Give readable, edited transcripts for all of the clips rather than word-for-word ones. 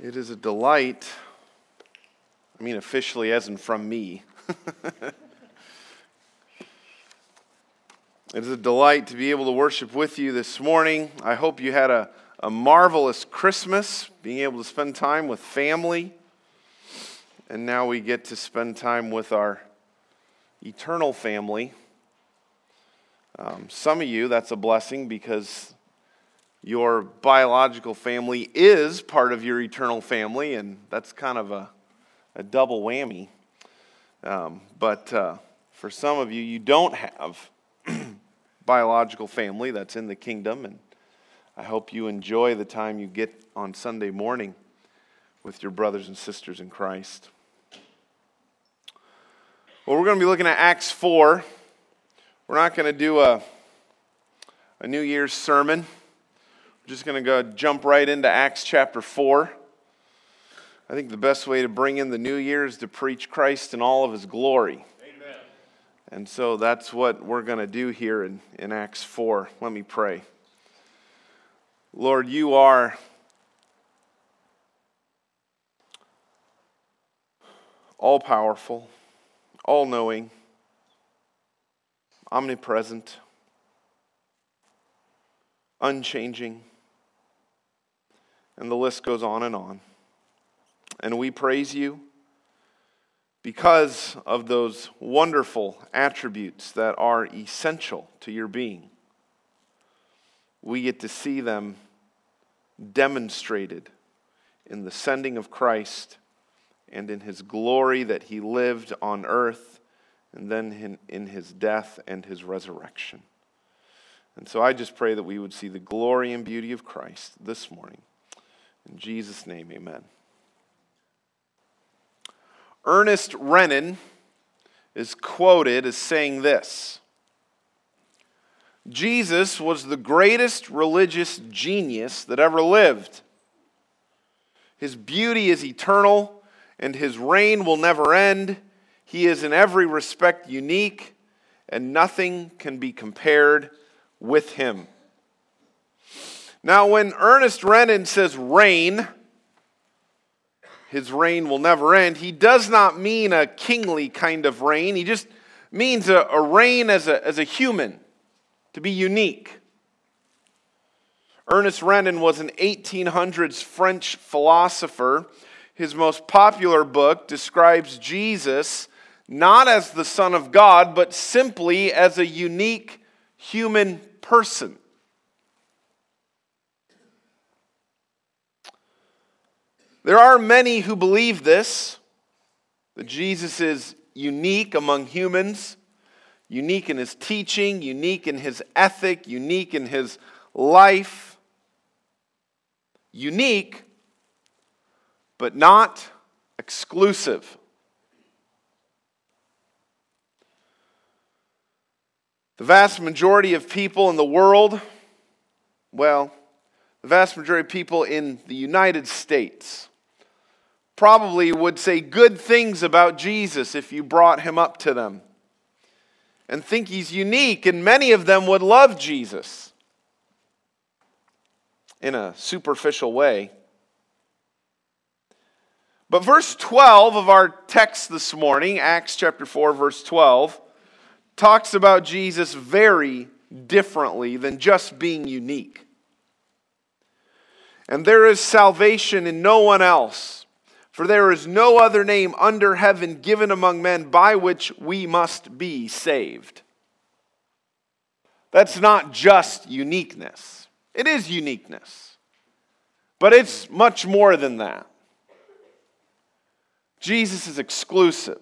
It is a delight, officially as in from me. It is a delight to be able to worship with you this morning. I hope you had a marvelous Christmas, being able to spend time with family. And now we get to spend time with our eternal family. Some of you, that's a blessing because your biological family is part of your eternal family, and that's kind of a double whammy. But for some of you, you don't have biological family that's in the kingdom, and I hope you enjoy the time you get on Sunday morning with your brothers and sisters in Christ. Well, we're going to be looking at Acts 4. We're not going to do a New Year's sermon. We're just going to jump right into Acts chapter 4. I think the best way to bring in the New Year is to preach Christ in all of His glory. Amen. And so that's what we're going to do here in Acts 4. Let me pray. Lord, you are all-powerful, all-knowing, omnipresent, unchanging, and the list goes on and on. And we praise you because of those wonderful attributes that are essential to your being. We get to see them demonstrated in the sending of Christ and in His glory that He lived on earth, and then in His death and His resurrection. And so I just pray that we would see the glory and beauty of Christ this morning. In Jesus' name, amen. Ernest Renan is quoted as saying this: Jesus was the greatest religious genius that ever lived. His beauty is eternal, and His reign will never end. He is in every respect unique, and nothing can be compared with Him. Now, when Ernest Renan says reign, His reign will never end, he does not mean a kingly kind of reign. He just means a reign as a human, to be unique. Ernest Renan was an 1800s French philosopher. His most popular book describes Jesus not as the Son of God, but simply as a unique human person. There are many who believe this, that Jesus is unique among humans, unique in His teaching, unique in His ethic, unique in His life. Unique, but not exclusive. The vast majority of people in the world, the vast majority of people in the United States probably would say good things about Jesus if you brought Him up to them and think He's unique, and many of them would love Jesus in a superficial way. But verse 12 of our text this morning, Acts chapter 4, verse 12, talks about Jesus very differently than just being unique. And there is salvation in no one else, for there is no other name under heaven given among men by which we must be saved. That's not just uniqueness. It is uniqueness, but it's much more than that. Jesus is exclusive.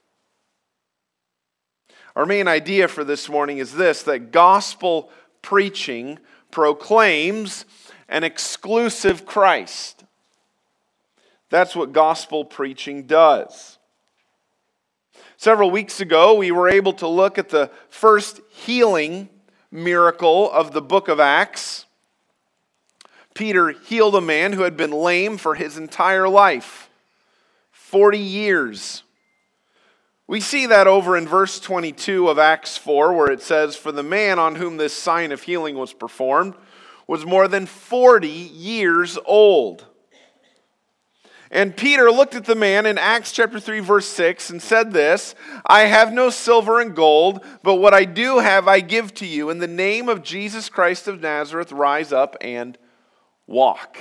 Our main idea for this morning is this: that gospel preaching proclaims an exclusive Christ. That's what gospel preaching does. Several weeks ago, we were able to look at the first healing miracle of the book of Acts. Peter healed a man who had been lame for his entire life, 40 years. We see that over in verse 22 of Acts 4, where it says, "For the man on whom this sign of healing was performed was more than 40 years old." And Peter looked at the man in Acts chapter 3, verse 6, and said this, I have no silver and gold, but what I do have I give to you. In the name of Jesus Christ of Nazareth, rise up and walk.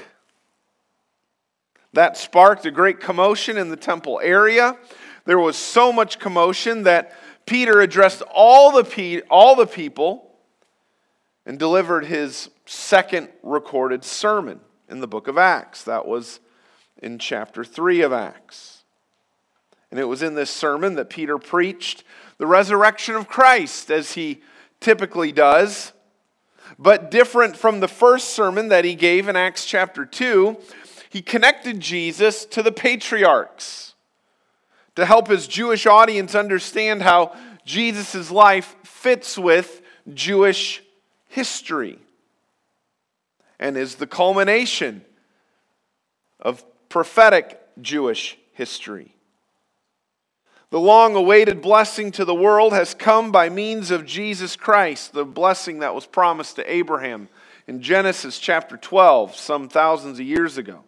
That sparked a great commotion in the temple area. There was so much commotion that Peter addressed all the people and delivered his second recorded sermon in the book of Acts. That was in chapter 3 of Acts. And it was in this sermon that Peter preached the resurrection of Christ, as he typically does. But different from the first sermon that he gave in Acts chapter 2, he connected Jesus to the patriarchs to help his Jewish audience understand how Jesus' life fits with Jewish history and is the culmination of prophetic Jewish history. The long-awaited blessing to the world has come by means of Jesus Christ, the blessing that was promised to Abraham in Genesis chapter 12, some thousands of years ago.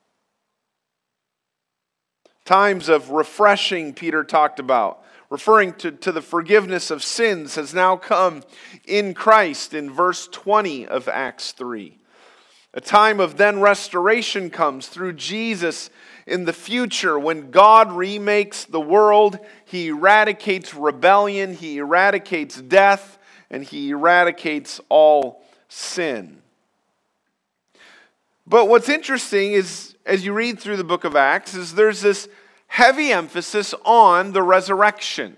Times of refreshing, Peter talked about, referring to the forgiveness of sins, has now come in Christ in verse 20 of Acts 3. A time of then restoration comes through Jesus in the future when God remakes the world. He eradicates rebellion, He eradicates death, and He eradicates all sin. But what's interesting is, as you read through the book of Acts, is there's this heavy emphasis on the resurrection.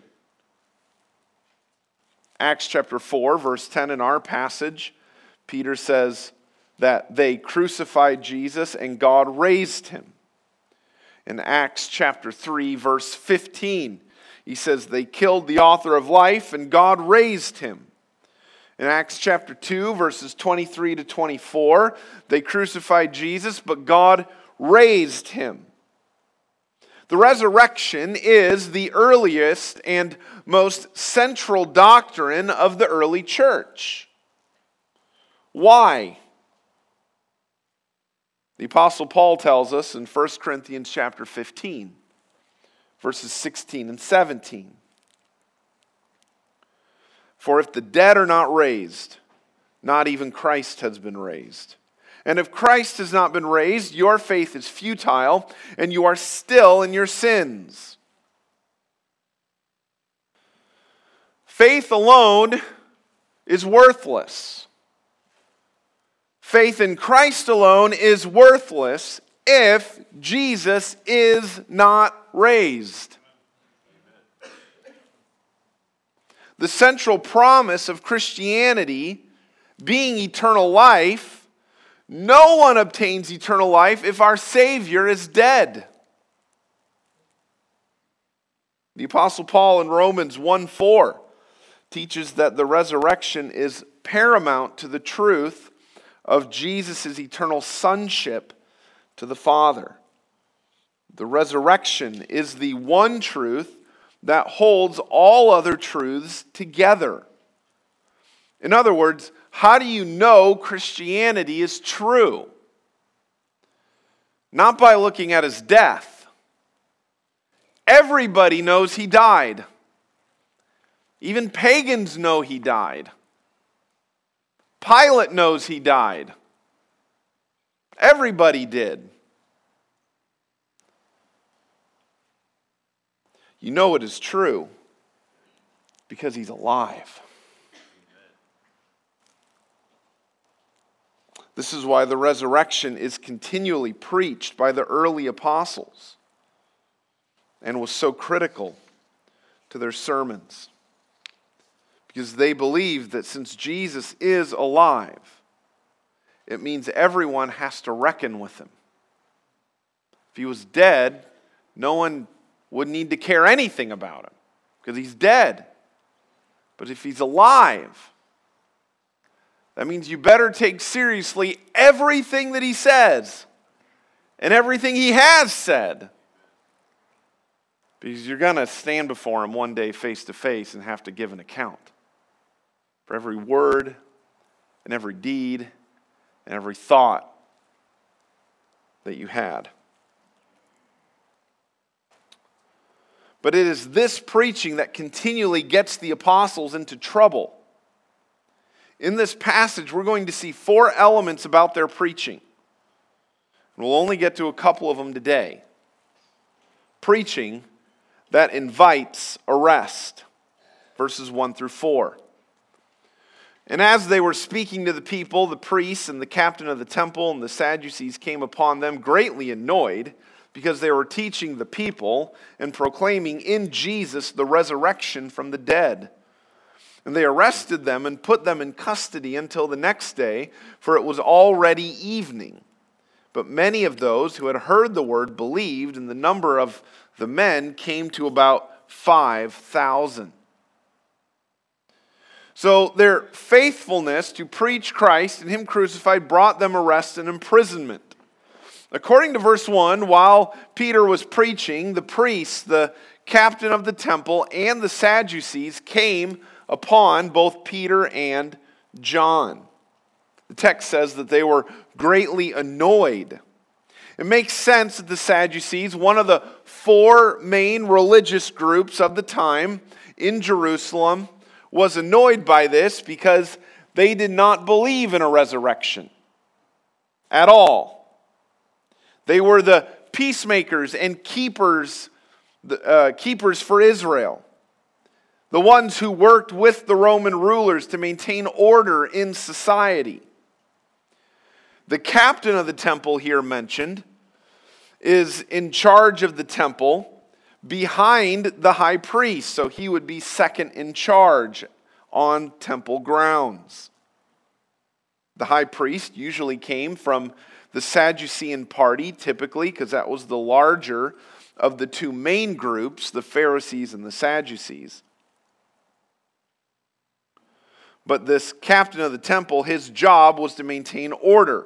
Acts chapter 4, verse 10 in our passage, Peter says that they crucified Jesus and God raised him. In Acts chapter 3, verse 15, he says they killed the author of life and God raised him. In Acts chapter 2, verses 23 to 24, they crucified Jesus, but God raised him. The resurrection is the earliest and most central doctrine of the early church. Why? The Apostle Paul tells us in 1 Corinthians chapter 15, verses 16 and 17. For if the dead are not raised, not even Christ has been raised. And if Christ has not been raised, your faith is futile, and you are still in your sins. Faith alone is worthless. Faith in Christ alone is worthless if Jesus is not raised. The central promise of Christianity being eternal life, no one obtains eternal life if our Savior is dead. The Apostle Paul in Romans 1:4 teaches that the resurrection is paramount to the truth of Jesus' eternal sonship to the Father. The resurrection is the one truth that holds all other truths together. In other words, how do you know Christianity is true? Not by looking at his death. Everybody knows he died. Even pagans know he died. Pilate knows he died. Everybody did. You know it is true because he's alive. This is why the resurrection is continually preached by the early apostles and was so critical to their sermons. Because they believed that since Jesus is alive, it means everyone has to reckon with him. If he was dead, no one would need to care anything about him because he's dead. But if he's alive, that means you better take seriously everything that he says and everything he has said. Because you're going to stand before him one day face to face and have to give an account for every word and every deed and every thought that you had. But it is this preaching that continually gets the apostles into trouble. In this passage, we're going to see 4 elements about their preaching. And we'll only get to a couple of them today. Preaching that invites arrest. Verses 1 through 4. And as they were speaking to the people, the priests and the captain of the temple and the Sadducees came upon them greatly annoyed, because they were teaching the people and proclaiming in Jesus the resurrection from the dead. And they arrested them and put them in custody until the next day, for it was already evening. But many of those who had heard the word believed, and the number of the men came to about 5,000. So their faithfulness to preach Christ and Him crucified brought them arrest and imprisonment. According to verse 1, while Peter was preaching, the priests, the captain of the temple, and the Sadducees came upon both Peter and John. The text says that they were greatly annoyed. It makes sense that the Sadducees, one of the 4 main religious groups of the time in Jerusalem, was annoyed by this because they did not believe in a resurrection at all. They were the peacemakers and keepers for Israel. The ones who worked with the Roman rulers to maintain order in society. The captain of the temple here mentioned is in charge of the temple behind the high priest. So he would be second in charge on temple grounds. The high priest usually came from the Sadducean party, typically, because that was the larger of the 2 main groups, the Pharisees and the Sadducees. But this captain of the temple, his job was to maintain order.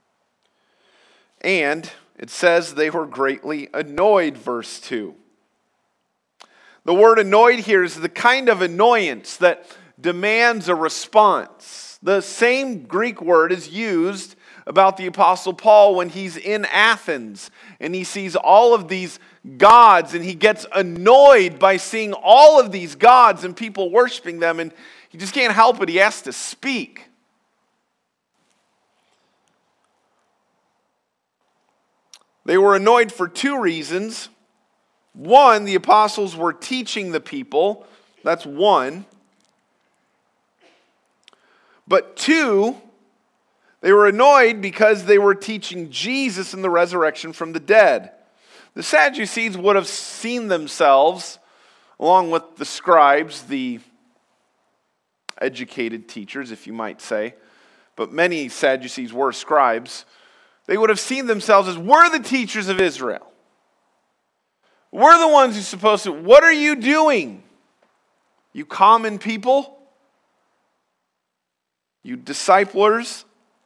And it says they were greatly annoyed, verse 2. The word annoyed here is the kind of annoyance that demands a response. The same Greek word is used about the Apostle Paul when he's in Athens and he sees all of these gods and he gets annoyed by seeing all of these gods and people worshiping them, and he just can't help it. He has to speak. They were annoyed for 2 reasons. 1, the apostles were teaching the people. That's 1. But 2, they were annoyed because they were teaching Jesus and the resurrection from the dead. The Sadducees would have seen themselves, along with the scribes, the educated teachers, if you might say, but many Sadducees were scribes. They would have seen themselves as, we're the teachers of Israel. We're the ones who's supposed to, what are you doing? You common people? You disciplers?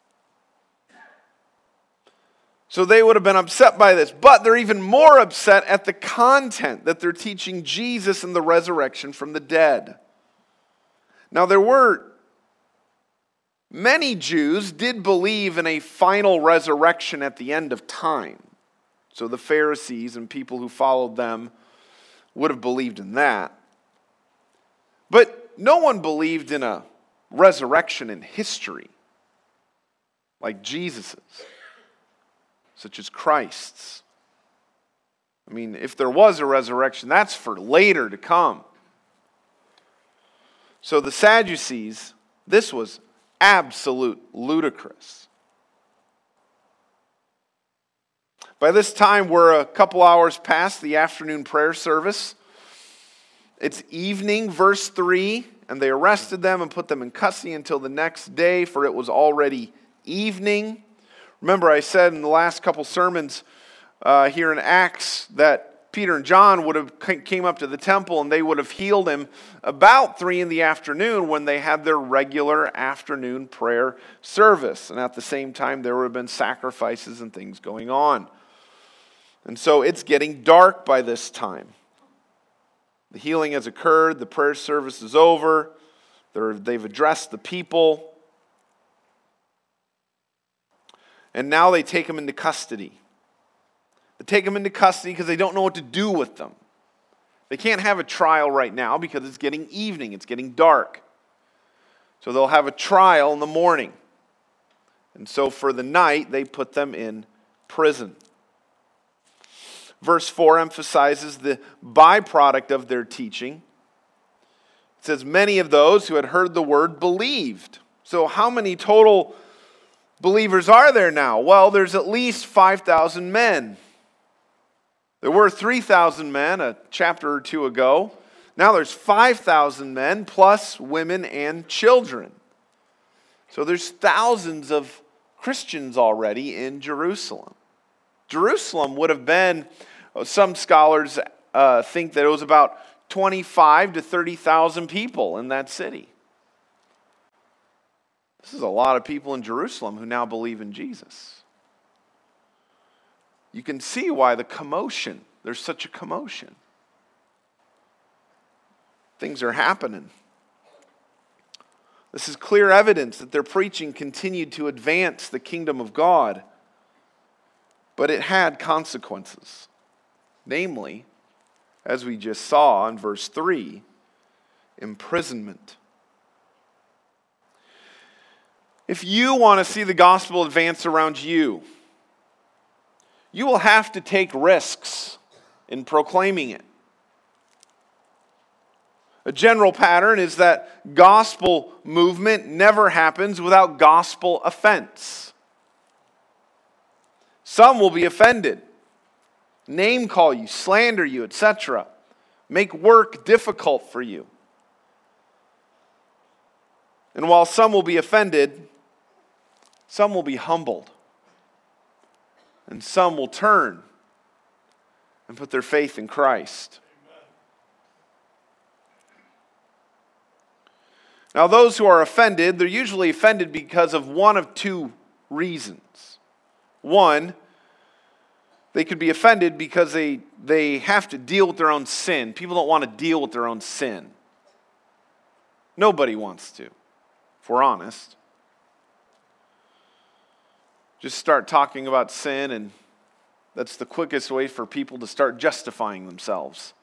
So they would have been upset by this, but they're even more upset at the content that they're teaching Jesus and the resurrection from the dead. Now there were many Jews did believe in a final resurrection at the end of time. So the Pharisees and people who followed them would have believed in that. But no one believed in a resurrection in history like Jesus's, such as Christ's. I mean, if there was a resurrection, that's for later to come. So the Sadducees, this was absolute ludicrous. By this time, we're a couple hours past the afternoon prayer service. It's evening, verse 3, and they arrested them and put them in custody until the next day, for it was already evening. Remember, I said in the last couple sermons here in Acts that Peter and John would have came up to the temple and they would have healed him about 3 in the afternoon when they had their regular afternoon prayer service. And at the same time, there would have been sacrifices and things going on. And so it's getting dark by this time. The healing has occurred. The prayer service is over. They've addressed the people. And now they take them into custody. They take them into custody because they don't know what to do with them. They can't have a trial right now because it's getting evening, it's getting dark. So they'll have a trial in the morning. And so for the night, they put them in prison. Verse 4 emphasizes the byproduct of their teaching. It says, many of those who had heard the word believed. So how many total believers are there now? Well, there's at least 5,000 men. There were 3,000 men a chapter or two ago. Now there's 5,000 men plus women and children. So there's thousands of Christians already in Jerusalem. Jerusalem would have been, some scholars think that it was about 25 to 30,000 people in that city. This is a lot of people in Jerusalem who now believe in Jesus. You can see why there's such a commotion. Things are happening. This is clear evidence that their preaching continued to advance the kingdom of God, but it had consequences. Namely, as we just saw in verse 3, imprisonment. If you want to see the gospel advance around you, you will have to take risks in proclaiming it. A general pattern is that gospel movement never happens without gospel offense. Some will be offended, name call you, slander you, etc. Make work difficult for you. And while some will be offended, some will be humbled. And some will turn and put their faith in Christ. Now, those who are offended, they're usually offended because of one of two reasons. One, they could be offended because they have to deal with their own sin. People don't want to deal with their own sin. Nobody wants to, if we're honest. Just start talking about sin, and that's the quickest way for people to start justifying themselves.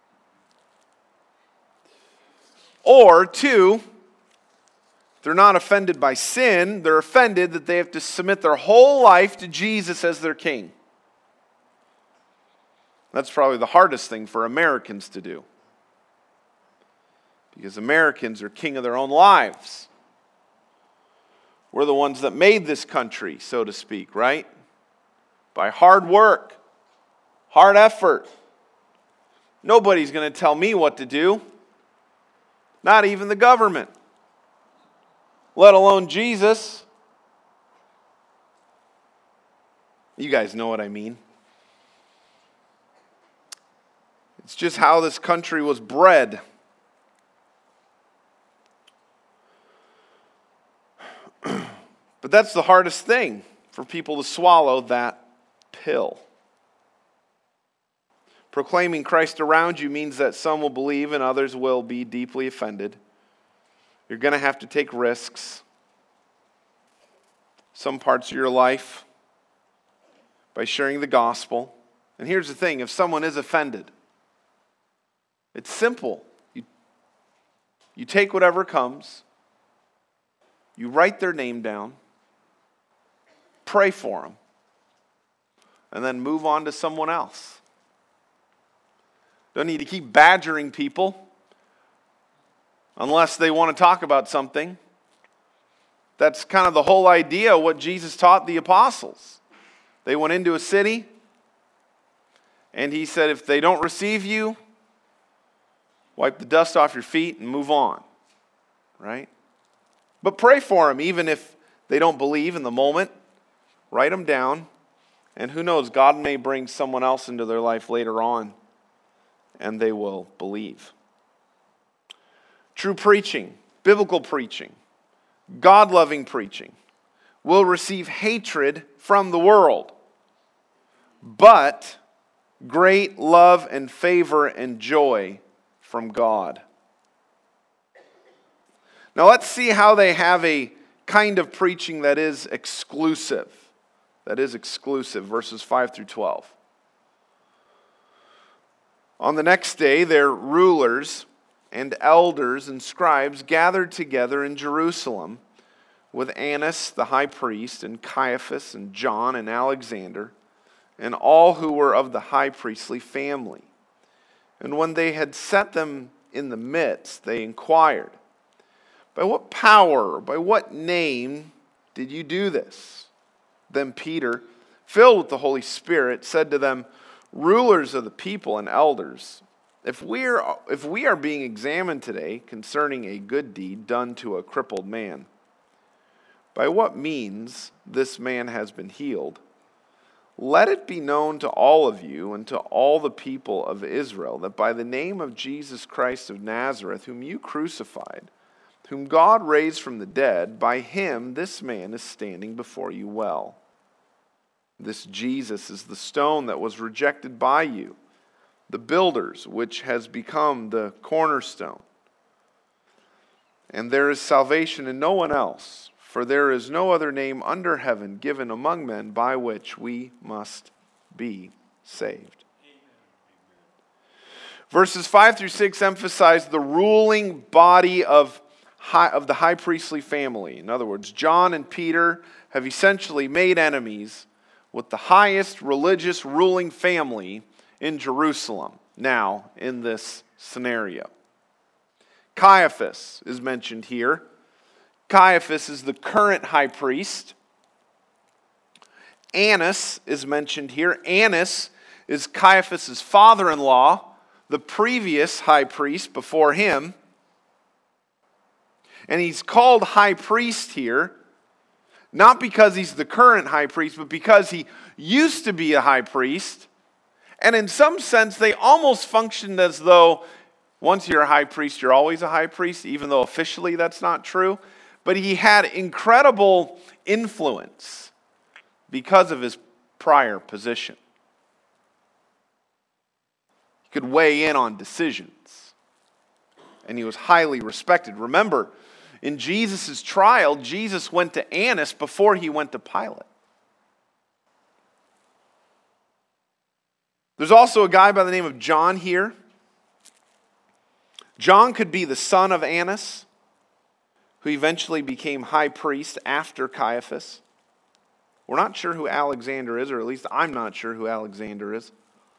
Or two, they're not offended by sin, they're offended that they have to submit their whole life to Jesus as their king. That's probably the hardest thing for Americans to do. Because Americans are king of their own lives. We're the ones that made this country, so to speak, right? By hard work, hard effort. Nobody's going to tell me what to do. Not even the government. Let alone Jesus. You guys know what I mean. It's just how this country was bred. But that's the hardest thing, for people to swallow that pill. Proclaiming Christ around you means that some will believe and others will be deeply offended. You're going to have to take risks. Some parts of your life by sharing the gospel. And here's the thing, if someone is offended, it's simple. You take whatever comes, you write their name down, pray for them, and then move on to someone else. Don't need to keep badgering people unless they want to talk about something. That's kind of the whole idea of what Jesus taught the apostles. They went into a city, and he said, if they don't receive you, wipe the dust off your feet and move on. Right? But pray for them, even if they don't believe in the moment. Write them down, and who knows, God may bring someone else into their life later on, and they will believe. True preaching, biblical preaching, God-loving preaching will receive hatred from the world, but great love and favor and joy from God. Now let's see how they have a kind of preaching that is exclusive. Verses 5 through 12. On the next day, their rulers and elders and scribes gathered together in Jerusalem with Annas the high priest and Caiaphas and John and Alexander and all who were of the high priestly family. And when they had set them in the midst, they inquired, "By what power, or by what name did you do this?" Then Peter, filled with the Holy Spirit, said to them, "Rulers of the people and elders, if we are being examined today concerning a good deed done to a crippled man, by what means this man has been healed, let it be known to all of you and to all the people of Israel that by the name of Jesus Christ of Nazareth, whom you crucified, whom God raised from the dead, by him this man is standing before you well. This Jesus is the stone that was rejected by you, the builders, which has become the cornerstone. And there is salvation in no one else, for there is no other name under heaven given among men by which we must be saved." Verses 5 through 6 emphasize the ruling body of the high priestly family. In other words, John and Peter have essentially made enemies with the highest religious ruling family in Jerusalem now in this scenario. Caiaphas is mentioned here. Caiaphas is the current high priest. Annas is mentioned here. Annas is Caiaphas' father-in-law, the previous high priest before him. And he's called high priest here, not because he's the current high priest, but because he used to be a high priest. And in some sense, they almost functioned as though once you're a high priest, you're always a high priest, even though officially that's not true. But he had incredible influence because of his prior position. He could weigh in on decisions, and he was highly respected. Remember, in Jesus' trial, Jesus went to Annas before he went to Pilate. There's also a guy by the name of John here. John could be the son of Annas, who eventually became high priest after Caiaphas. We're not sure who Alexander is, or at least I'm not sure who Alexander is.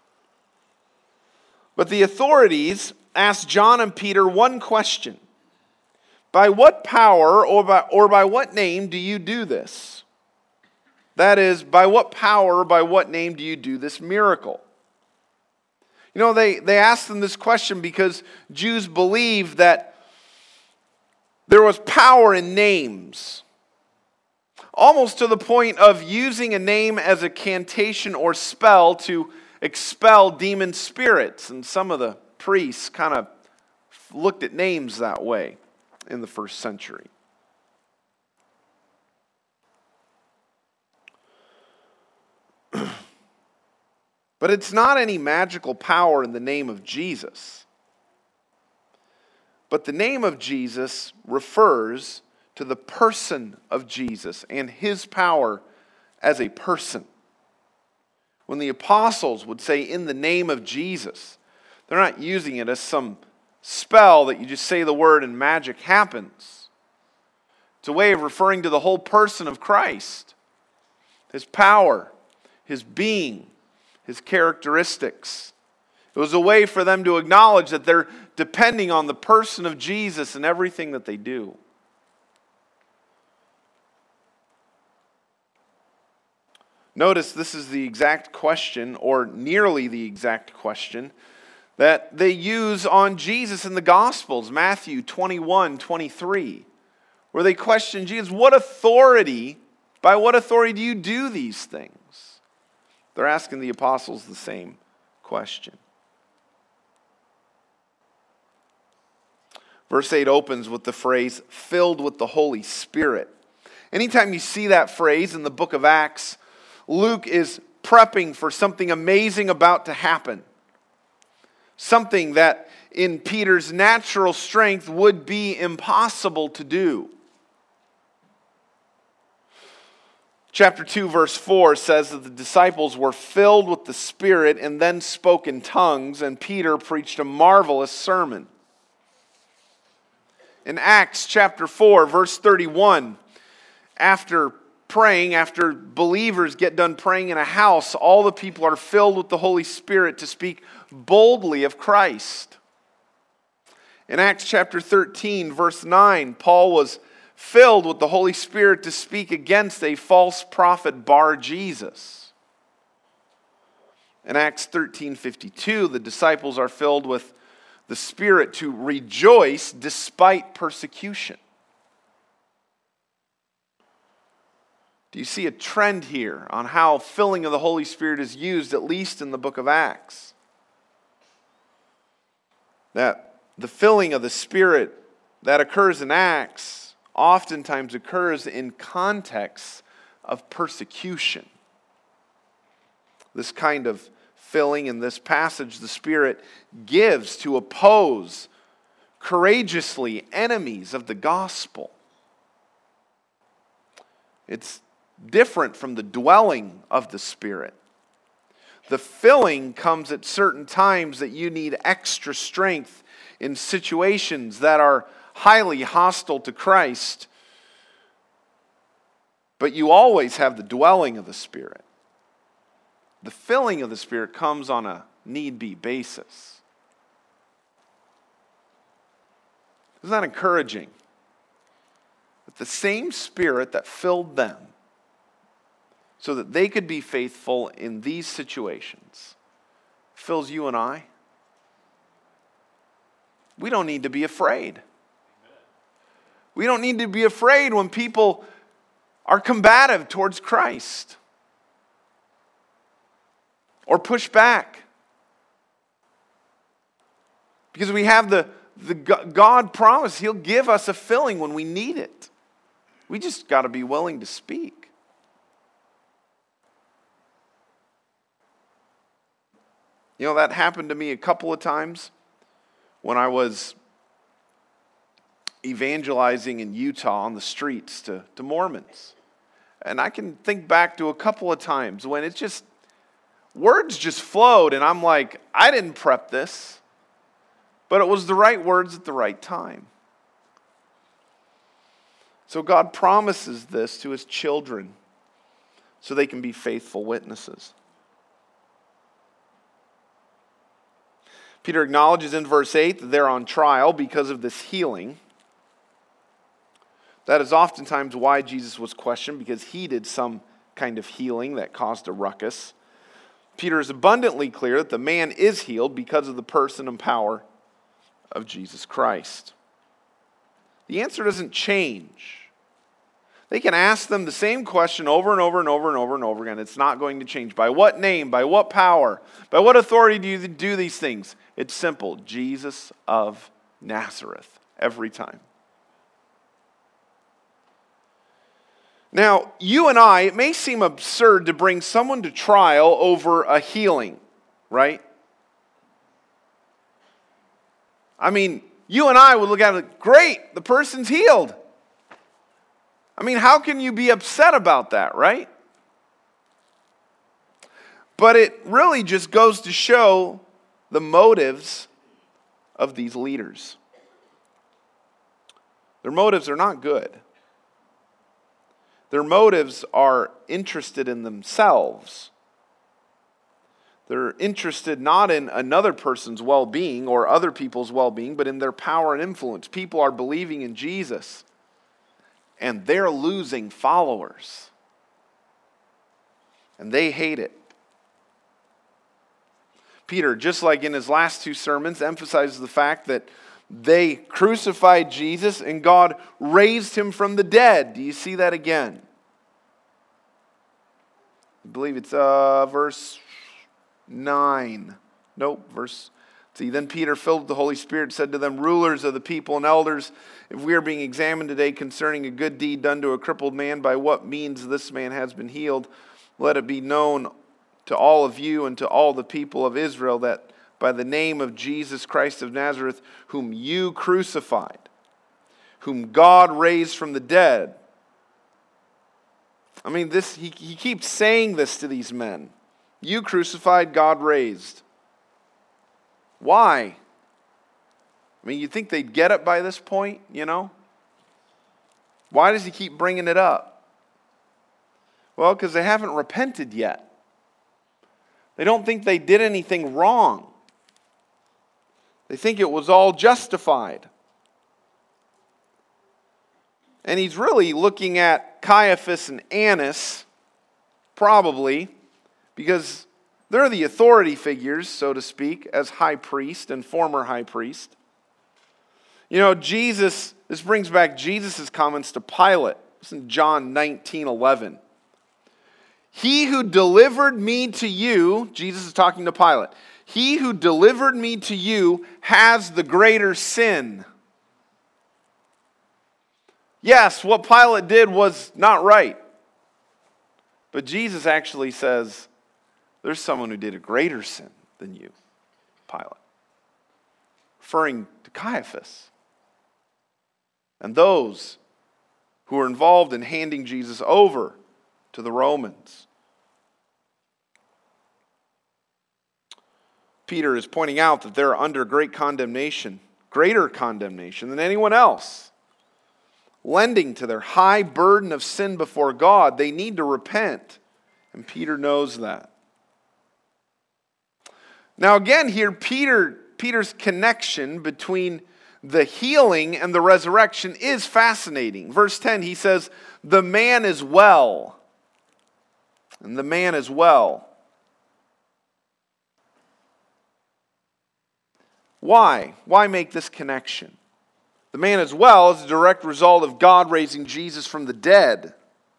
But the authorities asked John and Peter one question: by what power or by what name do you do this? That is, by what power or by what name do you do this miracle? You know, they asked them this question because Jews believed that there was power in names, almost to the point of using a name as a cantation or spell to expel demon spirits. And some of the priests kind of looked at names that way in the first century. But it's not any magical power in the name of Jesus. But the name of Jesus refers to the person of Jesus and his power as a person. When the apostles would say, "in the name of Jesus," they're not using it as some spell that you just say the word and magic happens. It's a way of referring to the whole person of Christ, his power, his being, his characteristics. It was a way for them to acknowledge that they're depending on the person of Jesus in everything that they do. Notice this is the exact question, or nearly the exact question, that they use on Jesus in the Gospels, Matthew 21:23, where they question Jesus, by what authority do you do these things? They're asking the apostles the same question. Verse 8 opens with the phrase, "filled with the Holy Spirit." Anytime you see that phrase in the book of Acts, Luke is prepping for something amazing about to happen. Something that in Peter's natural strength would be impossible to do. Chapter 2, verse 4 says that the disciples were filled with the Spirit and then spoke in tongues, and Peter preached a marvelous sermon. In Acts chapter 4, verse 31, after believers get done praying in a house, all the people are filled with the Holy Spirit to speak boldly of Christ. In Acts chapter 13, verse 9, Paul was filled with the Holy Spirit to speak against a false prophet, Bar-Jesus. In Acts 13:52, the disciples are filled with the Spirit to rejoice despite persecution. Do you see a trend here on how filling of the Holy Spirit is used, at least in the book of Acts? That the filling of the Spirit that occurs in Acts oftentimes occurs in contexts of persecution. This kind of filling in this passage the Spirit gives to oppose courageously enemies of the gospel. It's different from the dwelling of the Spirit. The filling comes at certain times that you need extra strength in situations that are highly hostile to Christ, but you always have the dwelling of the Spirit. The filling of the Spirit comes on a need-be basis. Isn't that encouraging? That the same Spirit that filled them so that they could be faithful in these situations fills you and I. We don't need to be afraid. We don't need to be afraid when people are combative towards Christ or push back. Because we have the God promise He'll give us a filling when we need it. We just got to be willing to speak. You know, that happened to me a couple of times when I was evangelizing in Utah on the streets to Mormons. And I can think back to a couple of times when words just flowed, and I'm like, I didn't prep this, but it was the right words at the right time. So God promises this to His children so they can be faithful witnesses. Peter acknowledges in verse 8 that they're on trial because of this healing. That is oftentimes why Jesus was questioned, because He did some kind of healing that caused a ruckus. Peter is abundantly clear that the man is healed because of the person and power of Jesus Christ. The answer doesn't change. They can ask them the same question over and over and over and over and over again. It's not going to change. By what name? By what power? By what authority do you do these things? It's simple. Jesus of Nazareth. Every time. Now, you and I, it may seem absurd to bring someone to trial over a healing, right? I mean, you and I would look at it, great, the person's healed. I mean, how can you be upset about that, right? But it really just goes to show the motives of these leaders. Their motives are not good. Their motives are interested in themselves. They're interested not in another person's well-being or other people's well-being, but in their power and influence. People are believing in Jesus, and they're losing followers. And they hate it. Peter, just like in his last two sermons, emphasizes the fact that they crucified Jesus and God raised Him from the dead. Do you see that again? I believe it's verse 9. Nope, verse... See, then Peter, filled with the Holy Spirit, said to them, rulers of the people and elders, if we are being examined today concerning a good deed done to a crippled man, by what means this man has been healed, let it be known to all of you and to all the people of Israel that by the name of Jesus Christ of Nazareth, whom you crucified, whom God raised from the dead. I mean, he keeps saying this to these men. You crucified, God raised. Why? I mean, you'd think they'd get it by this point, you know? Why does he keep bringing it up? Well, because they haven't repented yet. They don't think they did anything wrong. They think it was all justified. And he's really looking at Caiaphas and Annas, probably, because they're the authority figures, so to speak, as high priest and former high priest. You know, this brings back Jesus' comments to Pilate. Listen to John 19:11. He who delivered me to you, Jesus is talking to Pilate, he who delivered me to you has the greater sin. Yes, what Pilate did was not right. But Jesus actually says, there's someone who did a greater sin than you, Pilate. Referring to Caiaphas. And those who were involved in handing Jesus over to the Romans. Peter is pointing out that they're under great condemnation, greater condemnation than anyone else. Lending to their high burden of sin before God, they need to repent. And Peter knows that. Now again here, Peter's connection between the healing and the resurrection is fascinating. Verse 10, he says, the man is well. And the man is well. Why? Why make this connection? The man is well is a direct result of God raising Jesus from the dead.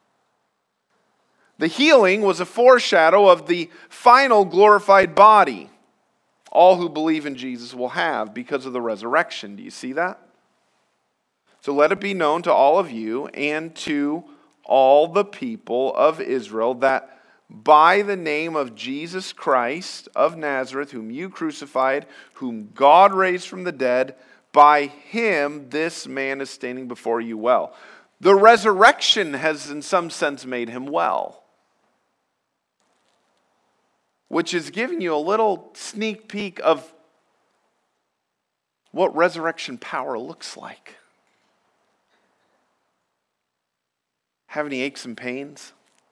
The healing was a foreshadow of the final glorified body all who believe in Jesus will have because of the resurrection. Do you see that? So let it be known to all of you and to all the people of Israel that by the name of Jesus Christ of Nazareth, whom you crucified, whom God raised from the dead, by him this man is standing before you well. The resurrection has in some sense made him well. Which is giving you a little sneak peek of what resurrection power looks like. Have any aches and pains?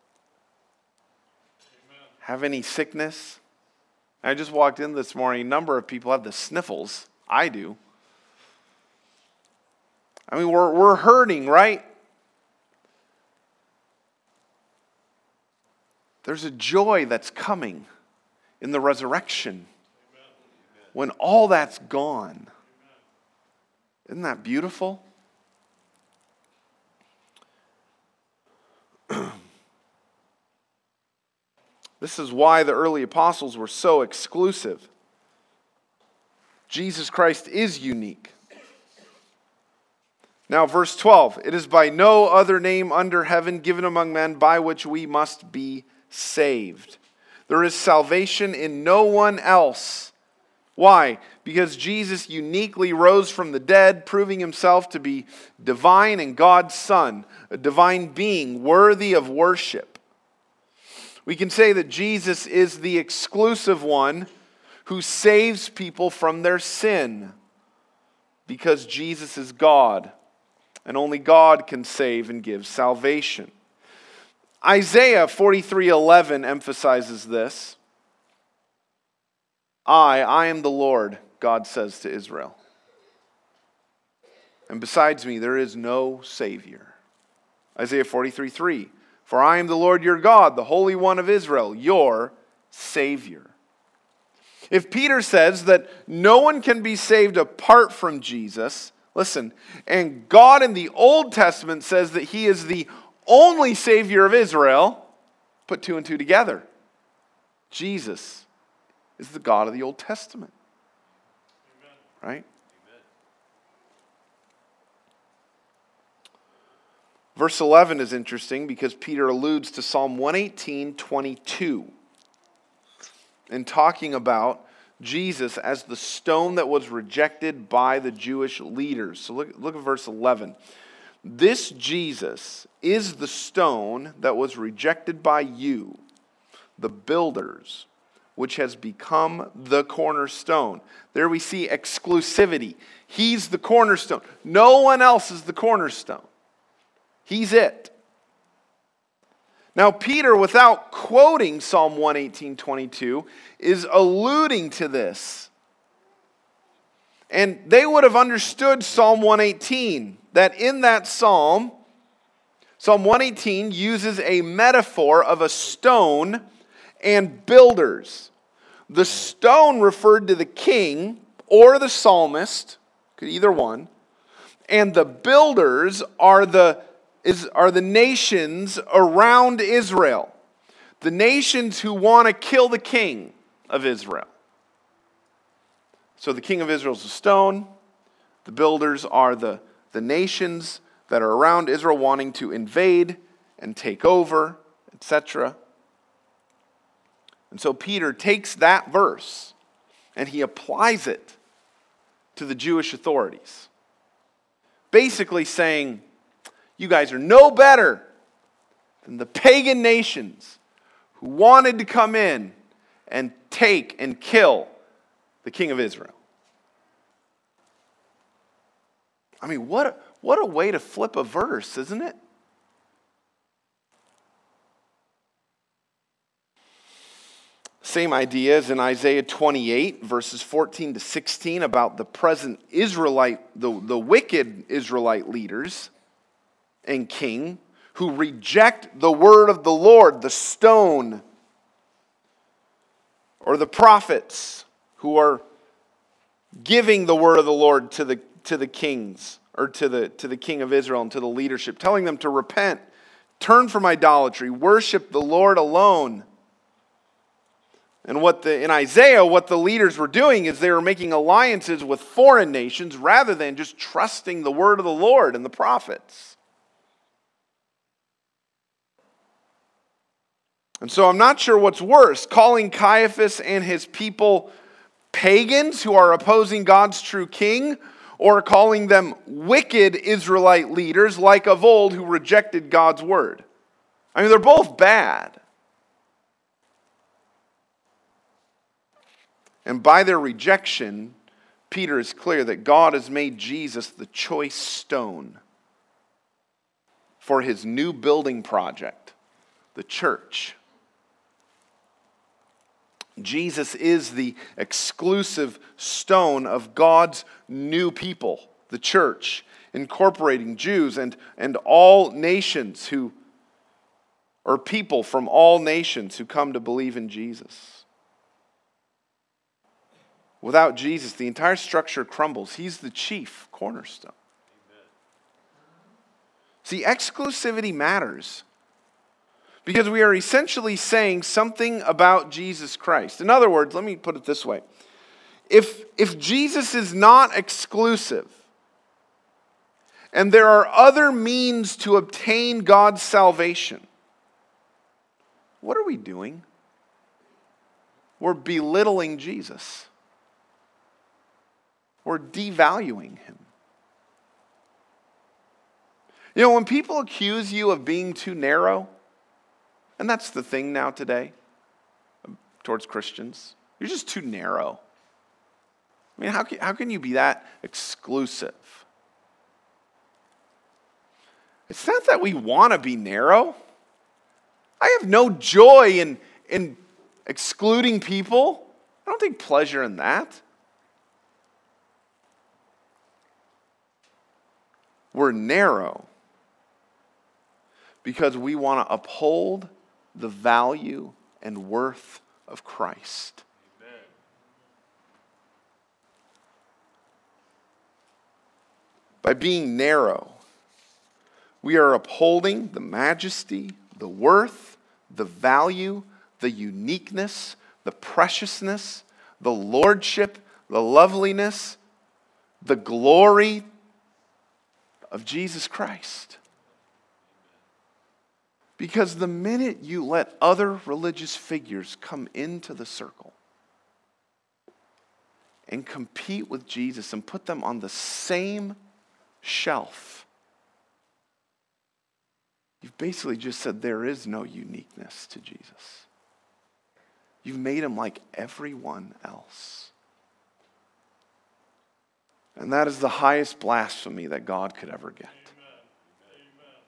Amen. Have any sickness? I just walked in this morning, a number of people have the sniffles. I do. I mean, we're hurting, right? There's a joy that's coming in the resurrection. Amen. When all that's gone. Amen. Isn't that beautiful? This is why the early apostles were so exclusive. Jesus Christ is unique. Now, verse 12. It is by no other name under heaven given among men by which we must be saved. There is salvation in no one else. Why? Because Jesus uniquely rose from the dead, proving himself to be divine and God's Son, a divine being worthy of worship. We can say that Jesus is the exclusive one who saves people from their sin, because Jesus is God, and only God can save and give salvation. Isaiah 43:11 emphasizes this. I am the Lord, God says to Israel. And besides me, there is no Savior. Isaiah 43:3. For I am the Lord your God, the Holy One of Israel, your Savior. If Peter says that no one can be saved apart from Jesus, listen, and God in the Old Testament says that he is the only Savior of Israel, put two and two together. Jesus is the God of the Old Testament. Amen. Right? Amen. Verse 11 is interesting because Peter alludes to Psalm 118:22 in talking about Jesus as the stone that was rejected by the Jewish leaders. So look at verse 11. This Jesus is the stone that was rejected by you, the builders, which has become the cornerstone. There we see exclusivity. He's the cornerstone. No one else is the cornerstone. He's it. Now, Peter, without quoting Psalm 118:22, is alluding to this. And they would have understood Psalm 118, that in that psalm, Psalm 118 uses a metaphor of a stone and builders. The stone referred to the king or the psalmist, could either one, and the builders are the nations around Israel, the nations who want to kill the king of Israel. So the king of Israel is a stone, the builders are the nations that are around Israel wanting to invade and take over, etc. And so Peter takes that verse and he applies it to the Jewish authorities. Basically saying, you guys are no better than the pagan nations who wanted to come in and take and kill the king of Israel. I mean, what a way to flip a verse, isn't it? Same idea as in Isaiah 28, verses 14 to 16, about the present Israelite, the wicked Israelite leaders and king who reject the word of the Lord, the stone, or the prophets who are giving the word of the Lord to the kings, or to the king of Israel and to the leadership, telling them to repent, turn from idolatry, worship the Lord alone. And in Isaiah, what the leaders were doing is they were making alliances with foreign nations rather than just trusting the word of the Lord and the prophets. And so I'm not sure what's worse, calling Caiaphas and his people pagans who are opposing God's true king, or calling them wicked Israelite leaders like of old who rejected God's word. I mean, they're both bad. And by their rejection, Peter is clear that God has made Jesus the choice stone for his new building project, the church. Jesus is the exclusive stone of God's new people, the church, incorporating Jews and all nations or people from all nations who come to believe in Jesus. Without Jesus, the entire structure crumbles. He's the chief cornerstone. Amen. See, exclusivity matters because we are essentially saying something about Jesus Christ. In other words, let me put it this way. If Jesus is not exclusive, and there are other means to obtain God's salvation, what are we doing? We're belittling Jesus. We're devaluing him. You know, when people accuse you of being too narrow, and that's the thing now today towards Christians, you're just too narrow. I mean, how can you be that exclusive? It's not that we want to be narrow. I have no joy in excluding people. I don't take pleasure in that. We're narrow because we want to uphold the value and worth of Christ. Amen. By being narrow, we are upholding the majesty, the worth, the value, the uniqueness, the preciousness, the lordship, the loveliness, the glory of Jesus Christ. Because the minute you let other religious figures come into the circle and compete with Jesus and put them on the same shelf you've basically just said there is no uniqueness to Jesus. You've made him like everyone else. And that is the highest blasphemy that God could ever get. Amen.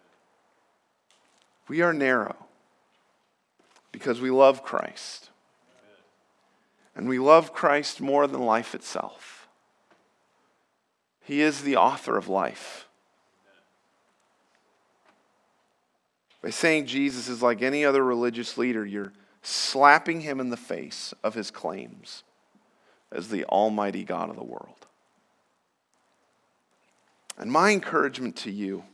We are narrow because we love Christ. And we love Christ more than life itself. He is the author of life. By saying Jesus is like any other religious leader, you're slapping him in the face of his claims as the almighty God of the world. And my encouragement to you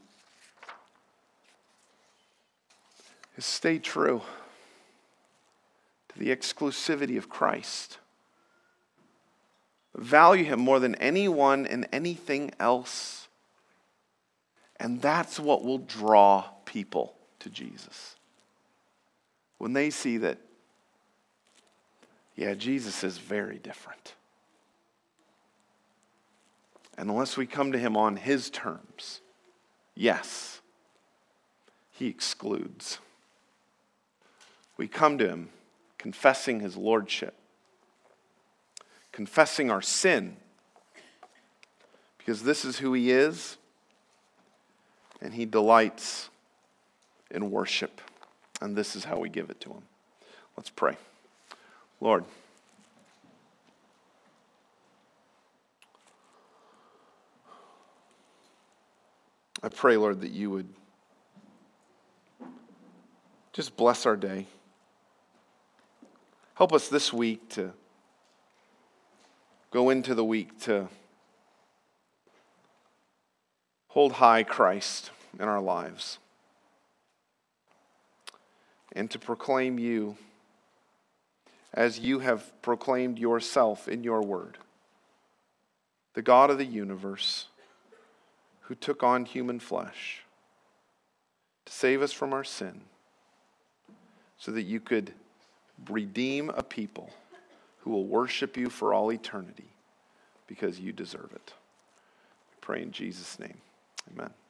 is stay true to the exclusivity of Christ. Value him more than anyone and anything else. And that's what will draw people to Jesus. When they see that, yeah, Jesus is very different. And unless we come to him on his terms, yes, he excludes. We come to him confessing his lordship, confessing our sin, because this is who he is, and he delights in worship, and this is how we give it to him. Let's pray. Lord, I pray, Lord, that you would just bless our day. Help us this week to go into the week to hold high Christ in our lives and to proclaim you as you have proclaimed yourself in your word, the God of the universe who took on human flesh to save us from our sin so that you could redeem a people who will worship you for all eternity because you deserve it. We pray in Jesus' name. Amen.